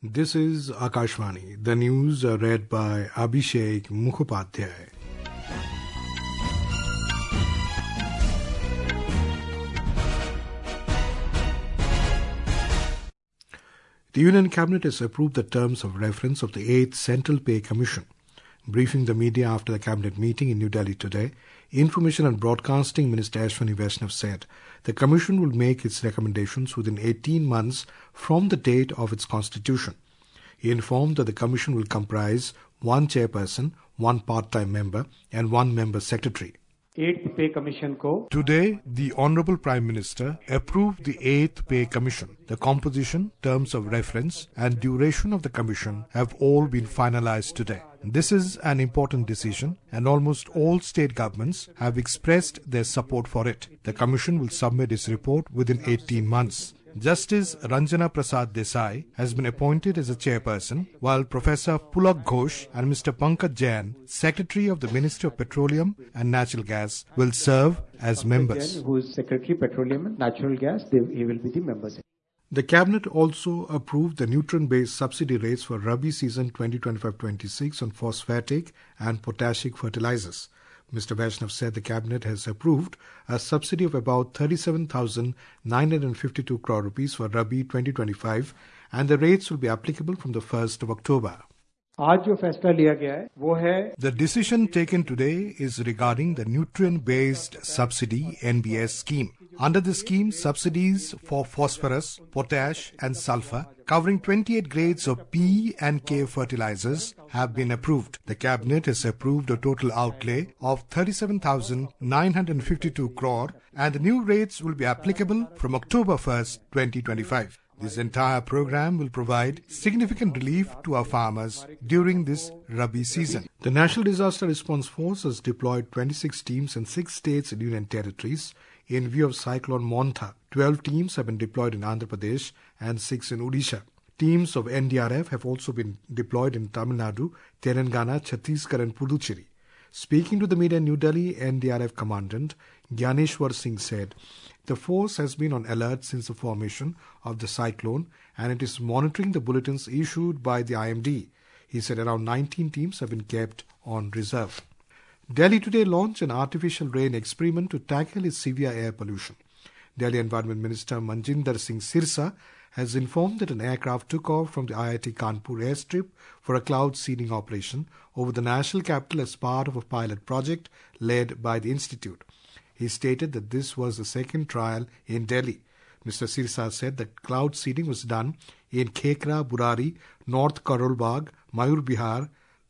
This is Akashvani. The news are read by Abhishek Mukhopadhyay. The Union Cabinet has approved the terms of reference of the 8th Central Pay Commission. Briefing the media after the Cabinet meeting in New Delhi today, Information and Broadcasting Minister Ashwini Vaishnav said the Commission will make its recommendations within 18 months from the date of its constitution. He informed that the Commission will comprise one chairperson, one part-time member and one member secretary. 8th Pay Commission ko. Today, the Honorable Prime Minister approved the 8th Pay Commission. The composition, terms of reference and duration of the Commission have all been finalized today. This is an important decision and almost all state governments have expressed their support for it. The Commission will submit its report within 18 months. Justice Ranjana Prasad Desai has been appointed as a chairperson, while Professor Pulak Ghosh and Mr. Pankaj Jain, Secretary of the Ministry of Petroleum and Natural Gas, will serve as members. Jain, who is Secretary Petroleum and Natural Gas, he will be the members. The Cabinet also approved the nutrient-based subsidy rates for Rabi season 2025-26 on phosphatic and potassic fertilizers. Mr. Vaishnav said the Cabinet has approved a subsidy of about 37,952 crore rupees for Rabi 2025 and the rates will be applicable from the 1st of October. The decision taken today is regarding the nutrient-based subsidy NBS scheme. Under the scheme, subsidies for phosphorus, potash and sulfur covering 28 grades of P and K fertilizers have been approved. The Cabinet has approved a total outlay of 37,952 crore and the new rates will be applicable from October 1st, 2025. This entire program will provide significant relief to our farmers during this Rabi season. The National Disaster Response Force has deployed 26 teams in 6 states and union territories in view of Cyclone Montha. 12 teams have been deployed in Andhra Pradesh and 6 in Odisha. Teams of NDRF have also been deployed in Tamil Nadu, Telangana, Chhattisgarh and Puducherry. Speaking to the media in New Delhi, NDRF Commandant Gyaneshwar Singh said, the force has been on alert since the formation of the cyclone and it is monitoring the bulletins issued by the IMD. He said around 19 teams have been kept on reserve. Delhi today launched an artificial rain experiment to tackle its severe air pollution. Delhi Environment Minister Manjinder Singh Sirsa has informed that an aircraft took off from the IIT Kanpur airstrip for a cloud seeding operation over the national capital as part of a pilot project led by the institute. He stated that this was the second trial in Delhi. Mr. Sirsa said that cloud seeding was done in Khekra, Burari, North Karol Bagh, Mayur Bihar,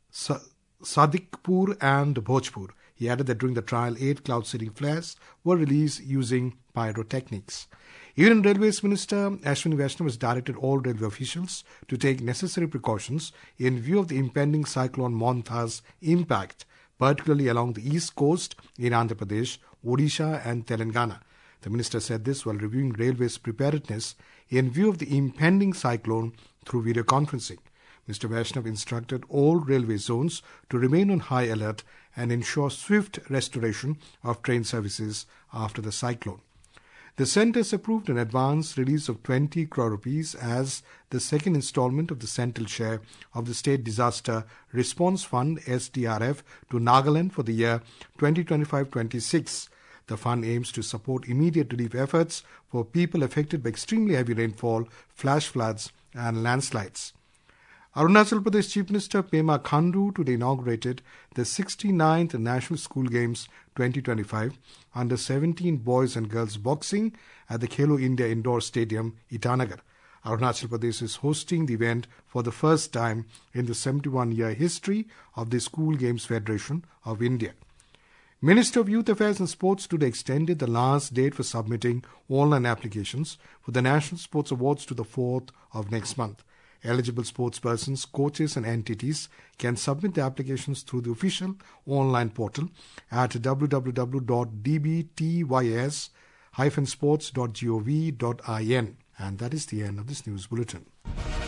Sadikpur and Bhojpur. He added that during the trial, 8 cloud seeding flares were released using pyrotechnics. Union Railways Minister Ashwini Vaishnav has directed all railway officials to take necessary precautions in view of the impending cyclone Montha's impact, particularly along the east coast in Andhra Pradesh, Odisha and Telangana. The minister said this while reviewing railways preparedness in view of the impending cyclone through video conferencing. Mr. Vaishnav instructed all railway zones to remain on high alert and ensure swift restoration of train services after the cyclone. The Centre has approved an advance release of 20 crore rupees as the second installment of the central share of the State Disaster Response Fund SDRF to Nagaland for the year 2025-26. The fund aims to support immediate relief efforts for people affected by extremely heavy rainfall, flash floods and landslides. Arunachal Pradesh Chief Minister Pema Khandu today inaugurated the 69th National School Games 2025 under 17 boys and girls boxing at the Khelo India Indoor Stadium, Itanagar. Arunachal Pradesh is hosting the event for the first time in the 71-year history of the School Games Federation of India. Minister of Youth Affairs and Sports today extended the last date for submitting online applications for the National Sports Awards to the 4th of next month. Eligible sportspersons, coaches and entities can submit their applications through the official online portal at www.dbtys-sports.gov.in. And that is the end of this news bulletin.